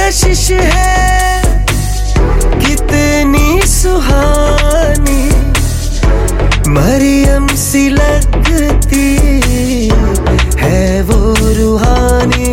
कशिश है कितनी सुहानी, मरियम सी लगती है वो रूहानी।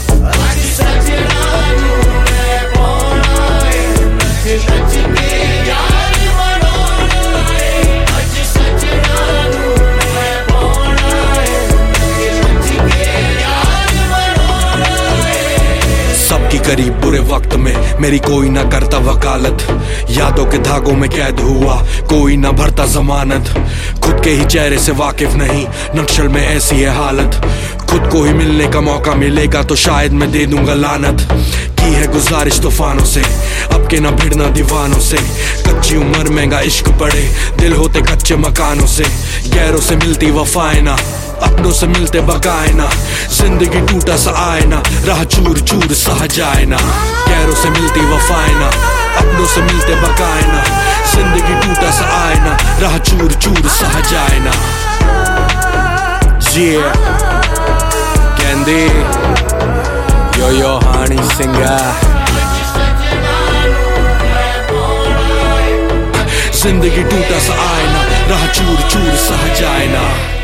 करीब बुरे वक्त में मेरी कोई ना करता वकालत, यादों के धागों में कैद हुआ कोई ना भरता जमानत। खुद के ही चेहरे से वाकिफ नहीं, नक्शल में ऐसी है हालत। खुद को ही मिलने का मौका मिलेगा तो शायद मैं दे दूंगा लानत। की है गुजारिश तूफानों से, अब के ना भिड़ना दीवानों से। कच्ची उम्र महंगा इश्क पड़े, दिल होते कच्चे मकानों से। गैरों से मिलती वफाएं ना, अपनों से मिलते बकाए ना। जिंदगी टूटा सा आए ना, राह चूर चूर सह जाए ना। गैरों से मिलती वफाएं ना, अपनों से मिलते बकाए ना। जिंदगी टूटा सा आए ना, राह चूर चूर सह जाए ना। कैंडी यो हानी सिंगा, जिंदगी टूटा सा आए ना, राह चूर चूर सह जाए ना।